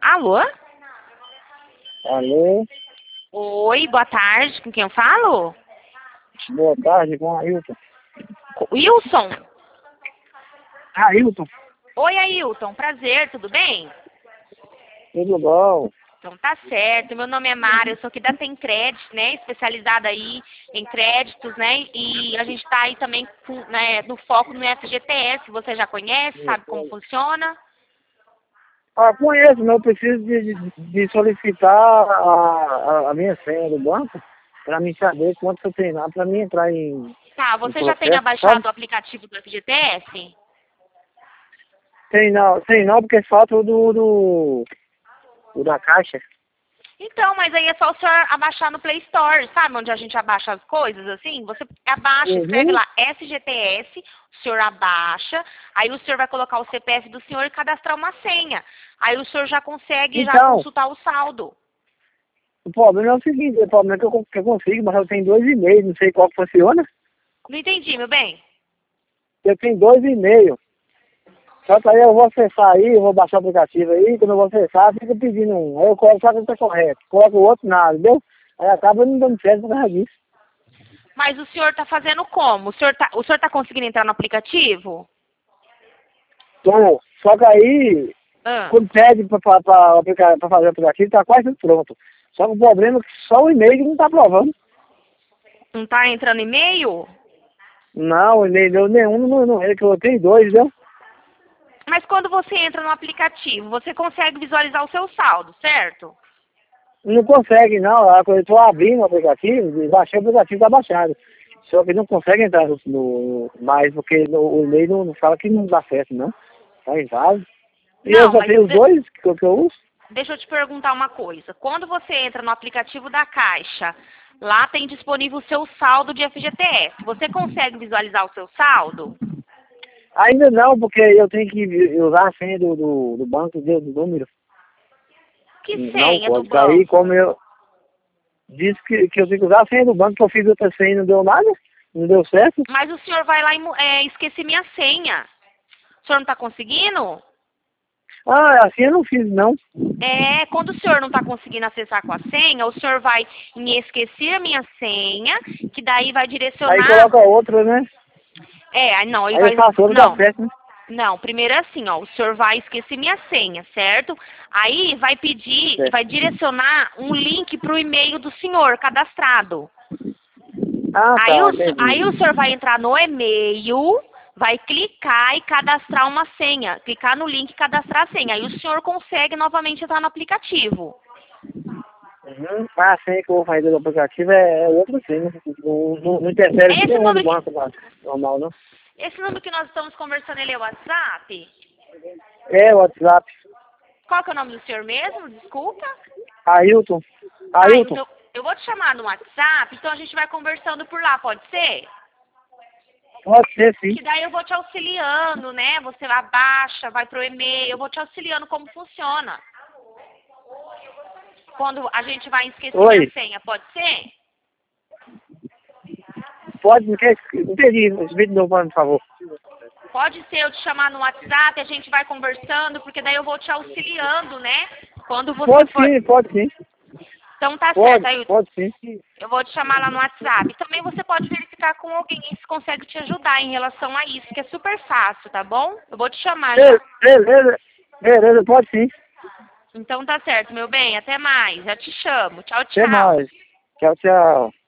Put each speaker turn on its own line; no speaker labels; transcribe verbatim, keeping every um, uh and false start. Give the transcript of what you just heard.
Alô?
Alô,
Oi, boa tarde. Com quem eu falo?
boa tarde, com Ailton.
Wilson?
Ailton,
Oi, Ailton. Prazer, tudo bem?
tudo bom?
Então tá certo. Meu nome é Mara, eu sou aqui da Tem Crédito, né? Especializada aí em créditos, né? E a gente tá aí também com, né, no foco no F G T S. Você já conhece, sabe como funciona?
Ah, conheço, mas eu preciso de, de, de solicitar a, a, a minha senha do banco para mim saber quanto eu treinar para mim entrar em,
Tá,
em
você já tem
processo, sabe?
abaixado o aplicativo do F G T S?
Tem não, tem não, porque falta o do, do, o da caixa.
Então, mas aí é só o senhor abaixar no Play Store, sabe? Onde a gente abaixa as coisas, assim. Você abaixa, escreve
Uhum.
lá F G T S, o senhor abaixa, aí o senhor vai colocar o C P F do senhor e cadastrar uma senha. Aí o senhor já consegue já
Então,
consultar o saldo.
o problema é o seguinte, o problema é que eu, que eu consigo, mas eu tenho dois e-mails, não sei qual que funciona.
Não entendi, meu bem.
Eu tenho dois e-mails. Só que aí eu vou acessar aí, eu vou baixar o aplicativo aí, quando eu vou acessar, fica pedindo um. Aí eu coloco só que está correto. Coloco o outro nada, entendeu? Aí acaba não dando certo por causa disso.
Mas o senhor tá fazendo como? O senhor tá, o senhor tá conseguindo entrar no aplicativo?
Tô. Só que aí,
Ah,
quando pede pra, pra, pra, aplicar- pra fazer o aplicativo, tá quase tudo pronto. Só que o problema é que só o e-mail que não tá aprovando.
não tá entrando e-mail?
Não, o e-mail deu nenhum, não, não, é que eu tenho dois, entendeu?
Mas quando você entra no aplicativo, você consegue visualizar o seu saldo, certo?
Não consegue não, a coisa- eu tô abrindo o aplicativo, e baixei o aplicativo, tá baixado. Só que não consegue entrar no, no mais, porque no, o e-mail não, não fala que não dá certo, não. Tá inválido. E eu
Não,
só
mas
tenho os dois que, eu- que eu uso.
deixa eu te perguntar uma coisa. Quando você entra no aplicativo da Caixa, lá tem disponível o seu saldo de F G T S. Você consegue visualizar o seu saldo?
Ainda não, porque eu tenho que vi- usar a senha do, do, do banco do, do número.
Que
Não o
senha do
código. Aí
banco?
como eu disse que, que eu tenho que usar a senha do banco, que eu fiz outra senha e não deu nada, não deu certo.
Mas o senhor vai lá e mu- é, esqueci minha senha. O senhor não está conseguindo?
Ah, assim eu não fiz não.
É, quando o senhor não está conseguindo acessar com a senha, o senhor vai em esquecer a minha senha, que daí vai
Aí
direcionar.
coloca outra, né?
É, aí não, ele
Aí eu
vai.
faço outra, dá
Não,
certo, né?
não, primeiro é assim, ó, o senhor vai esquecer minha senha, certo? Aí vai pedir,
Certo.
vai direcionar um link para o e-mail do senhor cadastrado.
Ah,
Aí
tá,
o, se- aí o
entendi.
senhor vai entrar no e-mail, vai clicar e cadastrar uma senha. Clicar no link e cadastrar a senha. Aí o senhor consegue novamente entrar no aplicativo.
Uhum. Ah, a senha que eu vou fazer do aplicativo é, é outra senha. Não, não, não interfere
É
com
esse
nenhum do
número,
banco lá, normal, não.
esse número que nós estamos conversando, ele é o WhatsApp?
É, o WhatsApp.
Qual que é o nome do senhor mesmo? Desculpa.
Ailton.
Tá,
Ailton.
então eu vou te chamar no WhatsApp, então a gente vai conversando por lá, pode ser?
Pode ser, sim.
Que daí eu vou te auxiliando, né? Você abaixa, vai pro e-mail, eu vou te auxiliando como funciona. Quando a gente vai esquecer minha
Oi.
senha, pode ser?
Pode, não quer? Entendi. Explique de novo, por favor.
Pode ser eu te chamar no WhatsApp, a gente vai conversando, porque daí eu vou te auxiliando, né? Quando você
Pode
for.
sim, pode sim.
Então tá certo,
Pode,
aí
pode sim.
eu vou te chamar lá no WhatsApp. Também você pode verificar com alguém se consegue te ajudar em relação a isso, que é super fácil, tá bom? Eu vou te chamar já.
Be- Beleza, beleza, pode sim.
Então tá certo, meu bem. Até mais. Já te chamo. Tchau,
Até
tchau.
mais. Tchau, tchau.